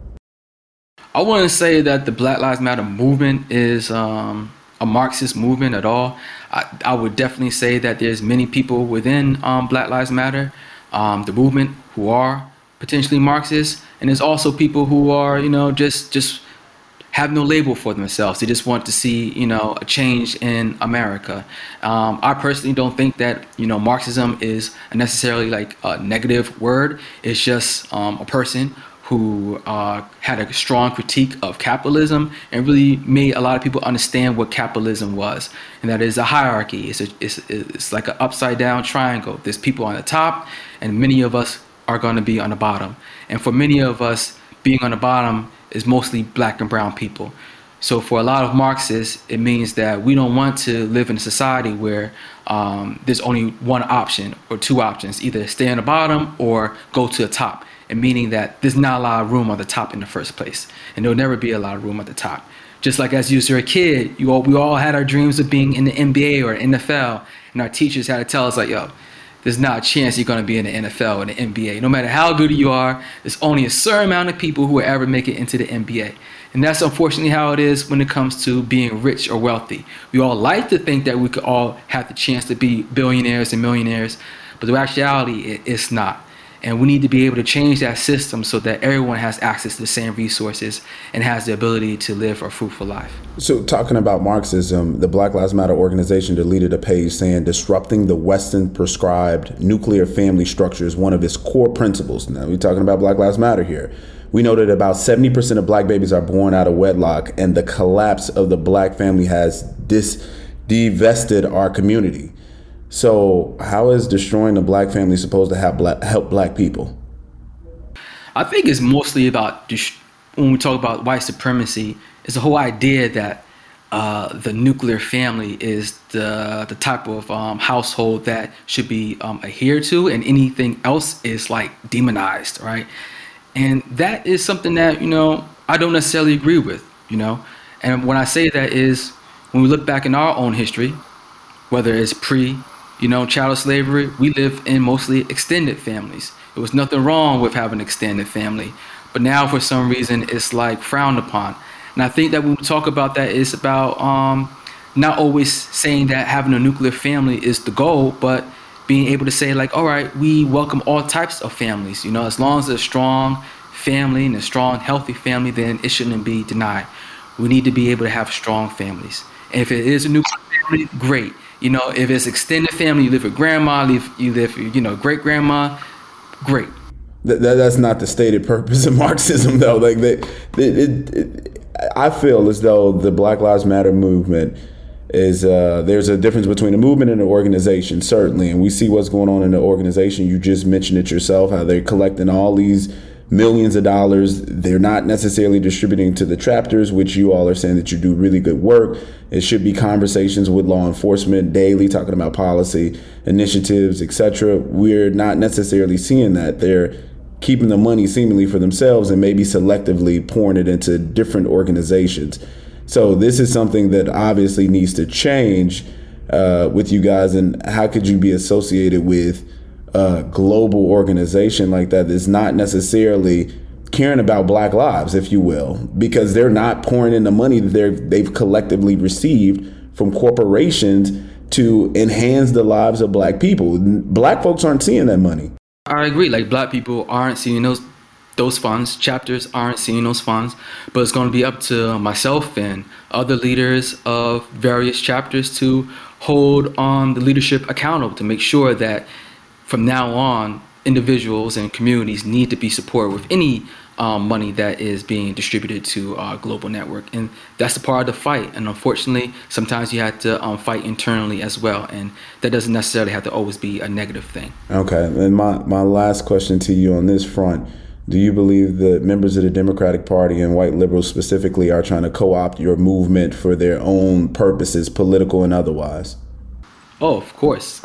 I wouldn't say that the Black Lives Matter movement is um, a Marxist movement at all. I, I would definitely say that there's many people within um, Black Lives Matter, um, the movement, who are potentially Marxists, and there's also people who are, you know, just just have no label for themselves. They just want to see, you know, a change in America. Um, I personally don't think that, you know, Marxism is necessarily like a negative word. It's just um, a person who uh, had a strong critique of capitalism and really made a lot of people understand what capitalism was. And that is a hierarchy. It's, a, it's, it's like an upside down triangle. There's people on the top, and many of us are going to be on the bottom. And for many of us, being on the bottom is mostly Black and brown people. So for a lot of Marxists, it means that we don't want to live in a society where um, there's only one option or two options, either stay on the bottom or go to the top. And meaning that there's not a lot of room on the top in the first place. And there'll never be a lot of room at the top. Just like as you were a kid, you all, we all had our dreams of being in the N B A or N F L. And our teachers had to tell us like, yo, there's not a chance you're going to be in the N F L or the N B A. No matter how good you are, there's only a certain amount of people who will ever make it into the N B A. And that's unfortunately how it is when it comes to being rich or wealthy. We all like to think that we could all have the chance to be billionaires and millionaires, but the actuality, it, it's not. And we need to be able to change that system so that everyone has access to the same resources and has the ability to live a fruitful life. So talking about Marxism, the Black Lives Matter organization deleted a page saying disrupting the Western prescribed nuclear family structure is one of its core principles. Now we're talking about Black Lives Matter here. We know that about seventy percent of Black babies are born out of wedlock, and the collapse of the Black family has dis divested our community. So how is destroying the black family supposed to have black, help black people? I think it's mostly about, when we talk about white supremacy, it's the whole idea that uh, the nuclear family is the the type of um, household that should be um, adhered to, and anything else is like demonized, right? And that is something that, you know, I don't necessarily agree with, you know. And when I say that is, when we look back in our own history, whether it's pre, you know, chattel slavery, we live in mostly extended families. There was nothing wrong with having an extended family. But now for some reason, it's like frowned upon. And I think that when we talk about that, it's about um, not always saying that having a nuclear family is the goal, but being able to say like, all right, we welcome all types of families. You know, as long as it's a strong family and a strong, healthy family, then it shouldn't be denied. We need to be able to have strong families. And if it is a nuclear family, great. You know, if it's extended family, you live with grandma, you live, you live, you know, great grandma, great. That, that, that's not the stated purpose of Marxism, though. Like, they, it, it, it, I feel as though the Black Lives Matter movement is uh, there's a difference between a movement and an organization, certainly. And we see what's going on in the organization. You just mentioned it yourself, how they're collecting all these millions of dollars. They're not necessarily distributing to the chapters, which you all are saying that you do really good work. It should be conversations with law enforcement daily, talking about policy initiatives, et cetera. We're not necessarily seeing that. They're keeping the money seemingly for themselves and maybe selectively pouring it into different organizations. So this is something that obviously needs to change uh, with you guys. And how could you be associated with a global organization like that that's not necessarily caring about black lives, if you will, because they're not pouring in the money that they're, they've collectively received from corporations to enhance the lives of black people? Black folks aren't seeing that money. I agree. Like, black people aren't seeing those those funds. Chapters aren't seeing those funds. But it's going to be up to myself and other leaders of various chapters to hold um, the leadership accountable, to make sure that from now on, individuals and communities need to be supported with any um, money that is being distributed to our global network. And that's the part of the fight. And unfortunately, sometimes you have to um, fight internally as well. And that doesn't necessarily have to always be a negative thing. Okay. And my, my last question to you on this front, do you believe that members of the Democratic Party and white liberals specifically are trying to co-opt your movement for their own purposes, political and otherwise? Oh, of course.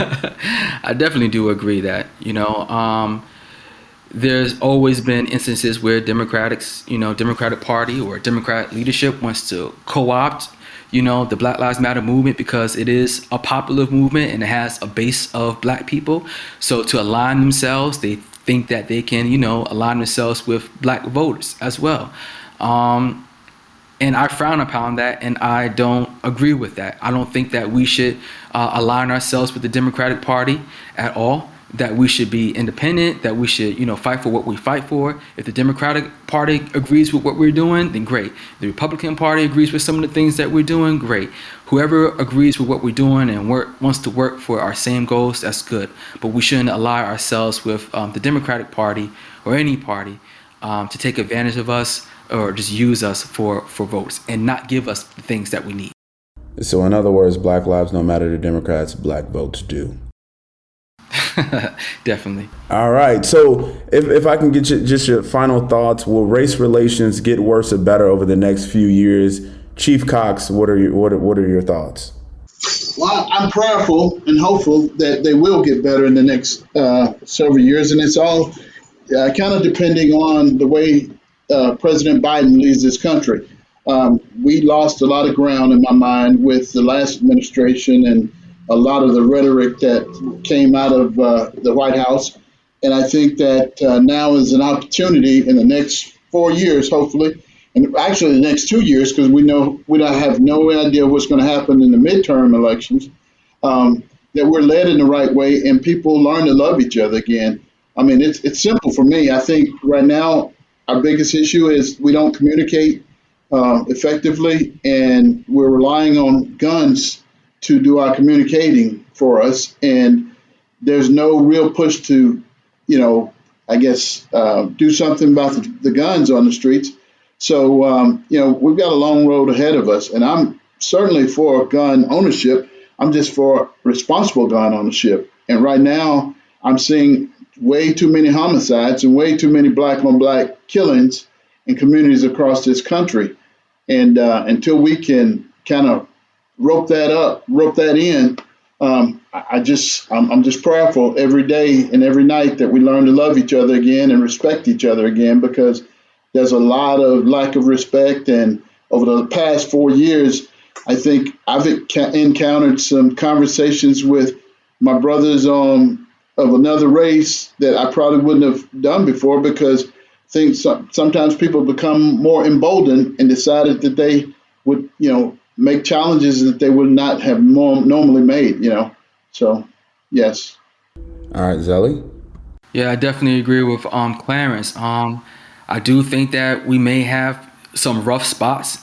I definitely do agree that, you know, um, there's always been instances where Democrats, you know, Democratic Party or Democrat leadership wants to co-opt, you know, the Black Lives Matter movement because it is a popular movement and it has a base of black people. So to align themselves, they think that they can, you know, align themselves with black voters as well. Um, And I frown upon that, and I don't agree with that. I don't think that we should uh, align ourselves with the Democratic Party at all, that we should be independent, that we should, you know, fight for what we fight for. If the Democratic Party agrees with what we're doing, then great. The Republican Party agrees with some of the things that we're doing, great. Whoever agrees with what we're doing and work, wants to work for our same goals, that's good. But we shouldn't ally ourselves with um, the Democratic Party or any party um, to take advantage of us or just use us for, for votes and not give us the things that we need. So in other words, black lives don't matter to Democrats, black votes do. Definitely. All right. So if, if I can get you, just your final thoughts, will race relations get worse or better over the next few years? Chief Cox, what are your, what are, what are your thoughts? Well, I'm prayerful and hopeful that they will get better in the next uh, several years. And it's all uh, kind of depending on the way Uh, President Biden leads this country. Um, we lost a lot of ground in my mind with the last administration and a lot of the rhetoric that came out of uh, the White House. And I think that uh, now is an opportunity in the next four years, hopefully, and actually the next two years, because we know we don't have no idea what's going to happen in the midterm elections, um, that we're led in the right way and people learn to love each other again. I mean, it's it's simple for me. I think right now our biggest issue is we don't communicate uh, effectively, and we're relying on guns to do our communicating for us. And there's no real push to, you know, I guess, uh, do something about the, the guns on the streets. So, um, you know, we've got a long road ahead of us, and I'm certainly for gun ownership. I'm just for responsible gun ownership. And right now, I'm seeing way too many homicides and way too many black on black killings in communities across this country. And uh, until we can kind of rope that up, rope that in, um, I, I just, I'm, I'm just prayerful every day and every night that we learn to love each other again and respect each other again, because there's a lot of lack of respect. And over the past four years, I think I've encountered some conversations with my brothers um, of another race that I probably wouldn't have done before, because I think sometimes people become more emboldened and decided that they would, you know, make challenges that they would not have more normally made, you know. So, yes. All right, Zelly? Yeah, I definitely agree with um, Clarence. Um, I do think that we may have some rough spots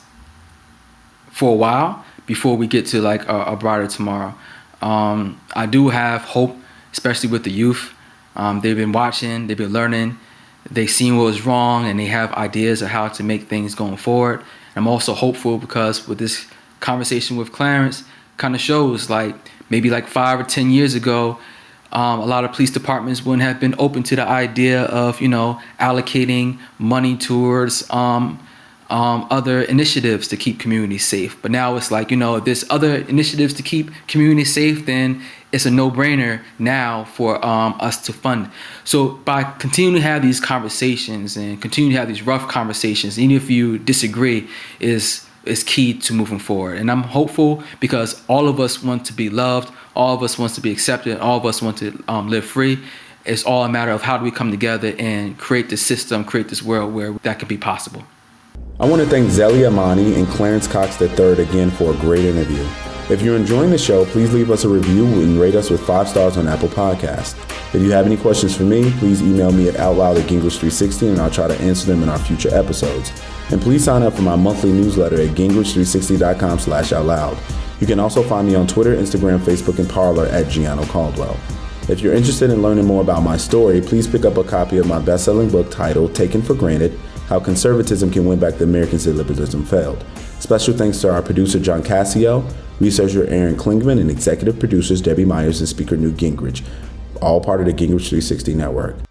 for a while before we get to like a, a brighter tomorrow. Um, I do have hope, especially with the youth. Um, they've been watching, they've been learning, they've seen what was wrong, and they have ideas of how to make things going forward. I'm also hopeful because with this conversation with Clarence kind of shows like maybe like five or ten years ago, um, a lot of police departments wouldn't have been open to the idea of, you know, allocating money towards um, um, other initiatives to keep communities safe. But now it's like, you know, if there's other initiatives to keep communities safe, then it's a no-brainer now for um, us to fund. So by continuing to have these conversations and continue to have these rough conversations, even if you disagree, is is key to moving forward. And I'm hopeful because all of us want to be loved, all of us want to be accepted, all of us want to um, live free. It's all a matter of how do we come together and create this system, create this world where that can be possible. I want to thank Zelly Amani and Clarence Cox the third again for a great interview. If you're enjoying the show, please leave us a review and rate us with five stars on Apple Podcasts. If you have any questions for me, please email me at outloud at gingrich three sixty and I'll try to answer them in our future episodes. And please sign up for my monthly newsletter at gingrich three sixty dot com slash outloud. You can also find me on Twitter, Instagram, Facebook, and Parler at Gianno Caldwell. If you're interested in learning more about my story, please pick up a copy of my best-selling book titled Taken for Granted: How Conservatism Can Win Back the Americans That Liberalism Failed. Special thanks to our producer, John Cassio, researcher Aaron Klingman, and executive producers Debbie Myers and speaker Newt Gingrich, all part of the Gingrich three sixty network.